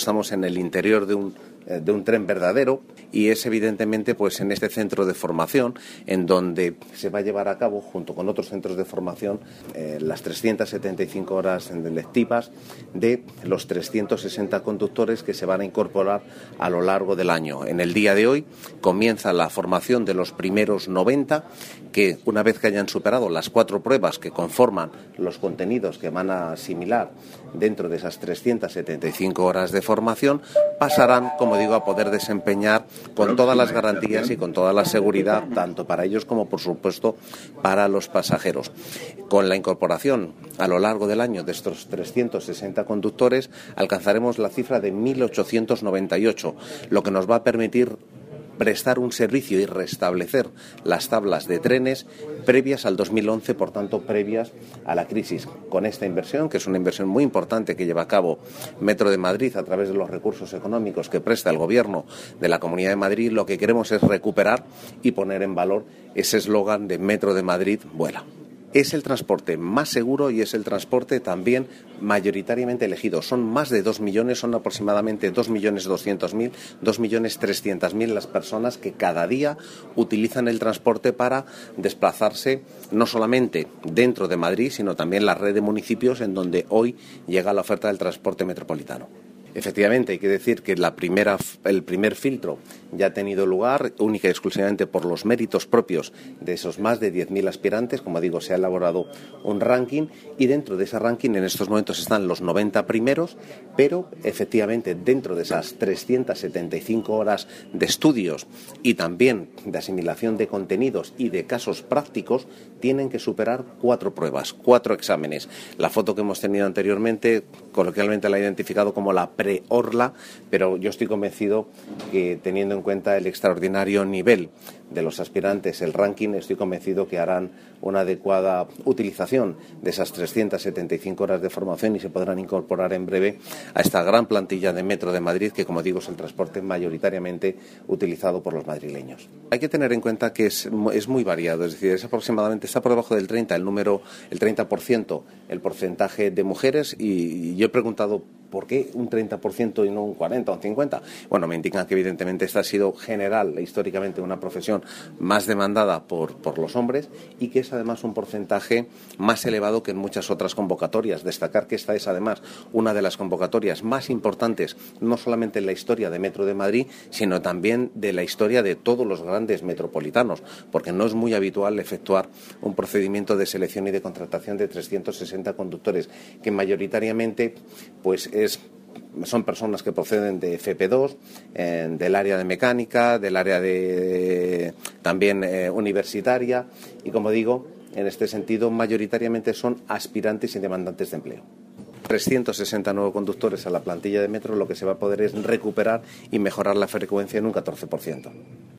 estamos en el interior de un tren verdadero, y es evidentemente pues en este centro de formación en donde se va a llevar a cabo, junto con otros centros de formación, las 375 horas lectivas de los 360 conductores que se van a incorporar a lo largo del año. En el día de hoy comienza la formación de los primeros 90, que una vez que hayan superado las 4 pruebas que conforman los contenidos que van a asimilar dentro de esas 375 horas de formación, pasarán, como digo, a poder desempeñar con todas las garantías y con toda la seguridad, tanto para ellos como, por supuesto, para los pasajeros. Con la incorporación a lo largo del año de estos 360 conductores, alcanzaremos la cifra de 1.898, lo que nos va a permitir prestar un servicio y restablecer las tablas de trenes previas al 2011, por tanto previas a la crisis. Con esta inversión, que es una inversión muy importante que lleva a cabo Metro de Madrid a través de los recursos económicos que presta el Gobierno de la Comunidad de Madrid, lo que queremos es recuperar y poner en valor ese eslogan de Metro de Madrid vuela. Es el transporte más seguro y es el transporte también mayoritariamente elegido. Son más de 2 millones, son aproximadamente 2.200.000, 2.300.000 las personas que cada día utilizan el transporte para desplazarse no solamente dentro de Madrid, sino también la red de municipios en donde hoy llega la oferta del transporte metropolitano. Efectivamente, hay que decir que el primer filtro ya ha tenido lugar única y exclusivamente por los méritos propios de esos más de 10.000 aspirantes. Como digo, se ha elaborado un ranking y dentro de ese ranking en estos momentos están los 90 primeros, pero efectivamente dentro de esas 375 horas de estudios y también de asimilación de contenidos y de casos prácticos tienen que superar 4 pruebas, 4 exámenes. La foto que hemos tenido anteriormente coloquialmente la he identificado como la pre-orla, pero yo estoy convencido que, teniendo en cuenta el extraordinario nivel de los aspirantes, el ranking, estoy convencido que harán una adecuada utilización de esas 375 horas de formación y se podrán incorporar en breve a esta gran plantilla de Metro de Madrid, que, como digo, es el transporte mayoritariamente utilizado por los madrileños. Hay que tener en cuenta que es muy variado, es decir, está por debajo del 30% el porcentaje de mujeres, y yo he preguntado ¿por qué un 30% y no un 40 o un 50? Bueno, me indican que evidentemente esta ha sido general, históricamente una profesión más demandada por los hombres, y que es además un porcentaje más elevado que en muchas otras convocatorias. Destacar que esta es además una de las convocatorias más importantes, no solamente en la historia de Metro de Madrid, sino también de la historia de todos los grandes metropolitanos, porque no es muy habitual efectuar un procedimiento de selección y de contratación de 360 conductores, que mayoritariamente pues son personas que proceden de FP2, del área de mecánica, del área de también universitaria, y, como digo, en este sentido mayoritariamente son aspirantes y demandantes de empleo. 360 nuevos conductores a la plantilla de Metro, lo que se va a poder es recuperar y mejorar la frecuencia en un 14%.